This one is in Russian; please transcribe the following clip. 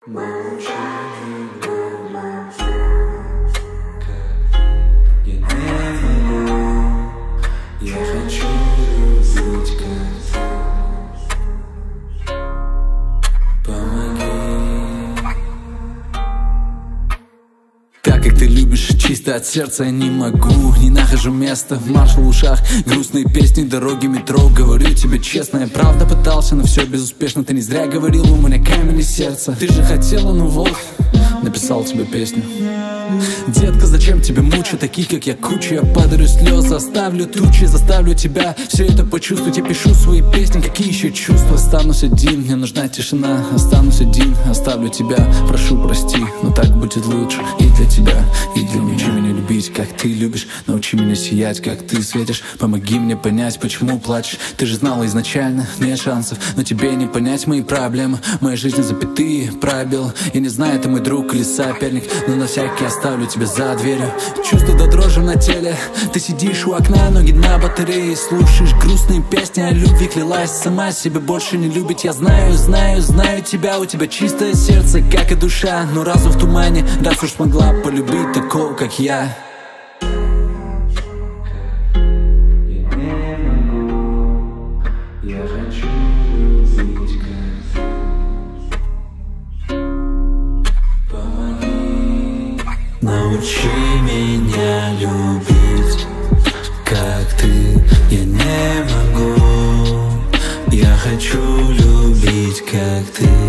Молчание, я не могу, я хочу любить, как помоги. Так как ты любишь, чисто от сердца я не могу. Не нахожу места, марш в ушах, грустные песни, дороги, метро. Говорю тебе честно, я правда пытался, но все безуспешно. Ты не зря говорил, у меня камень из сердца. Ты же хотела, ну вот, написал тебе песню. Детка, зачем тебе мучить таких, как я, куча? Я подарю слезы, оставлю тучи, заставлю тебя все это почувствовать. Я пишу свои песни, какие еще чувства? Останусь один, мне нужна тишина. Останусь один, оставлю тебя, прошу прости, но так будет лучше и для тебя, и для меня. Научи меня любить, как ты любишь, научи меня сиять, как ты светишь. Помоги мне понять, почему плачешь. Ты же знала изначально, нет шансов, но тебе не понять мои проблемы. Моя жизнь запятые, пробел. Я не знаю, ты мой друг или соперник, но на всякий оставлю тебя за дверью. Чувство до дрожи на теле. Ты сидишь у окна, ноги на батарее, слушаешь грустные песни о любви, клялась сама себе больше не любить. Я знаю, знаю, знаю тебя, у тебя чистое сердце, как и душа, но разум в тумане, раз уж смогла полюбить такого, как я. Я хочу любить, как помоги. Научи меня любить, как ты. Я не могу. Я хочу любить, как ты.